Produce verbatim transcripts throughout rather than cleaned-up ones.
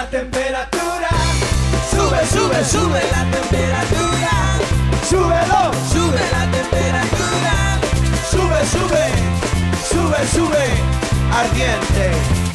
temperatura. Sube, sube, sube la temperatura. Súbelo, Sube la temperatura. sube, sube, sube, sube, ardiente.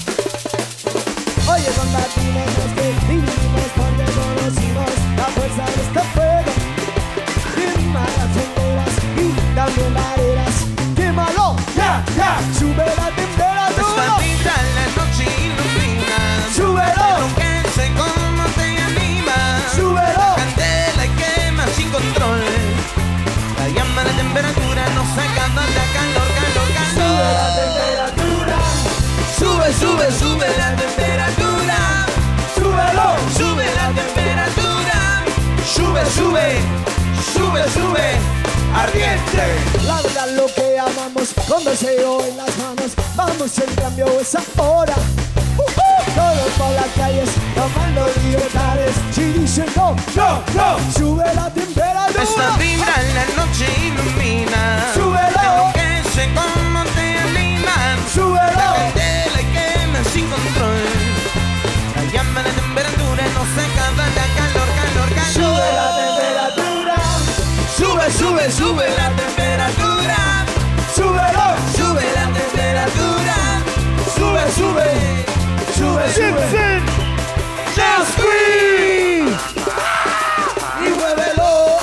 Oye, combatinos que vivimos porque conocimos la fuerza de este fuego. Quema las fronteras y también barreras. Quémalo, Ya, ya, sube la Esta temperatura. vibra la noche ilumina. súbelo, Enloquece como te anima. súbelo. Candela y quema sin control. La llama de temperatura nos acaba de calor, calor, Sube la calor. temperatura. Sube, sube, sube la temperatura. Súbelo, Sube la temperatura. sube, sube, sube, sube, ardiente. La verdad lo que amamos con deseo en las manos. Vamos, el cambio es ahora. Uh-huh. Todos por las calles tomando libertades y diciendo No, no, sube la temperatura. Esta vibra la noche ilumina. Súbelo. Enloquece como te anima. súbelo. Candela y quema sin control. La llama de temperatura nos acaba de calor, calor, calor. Sube la temperatura. Sube, sube, sube la temperatura. Súbelo, Sube la temperatura. sube, sube, sube, sube. Just Queen. Y muévelo.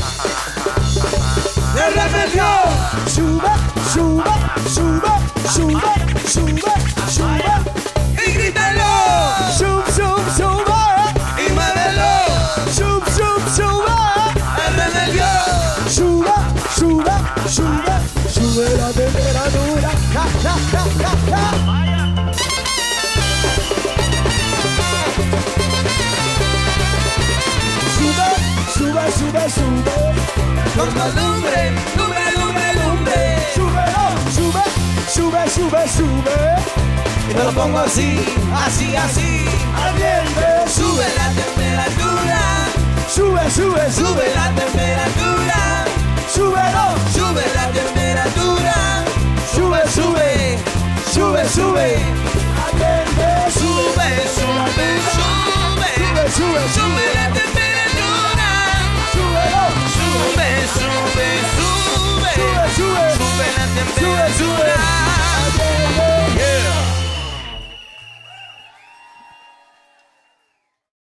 ¡Le repetió! Sube, sube, sube, sube, sube, sube. Y grítalo. Sub, sub, sube. Y muévelo. Sub, sub, sube. Arremedió. Sube, sube, sube, sube la temperatura. Ja, ja, ja, ja, ja. Sube, sube, sube, sube. Con lumbre, lumbre, lumbre, lumbre. Súbelo, sube, sube, sube, sube. Y te lo pongo así, así, así. Ardiente. Sube la temperatura. Sube, sube, Sube la temperatura. súbelo. Sube la temperatura.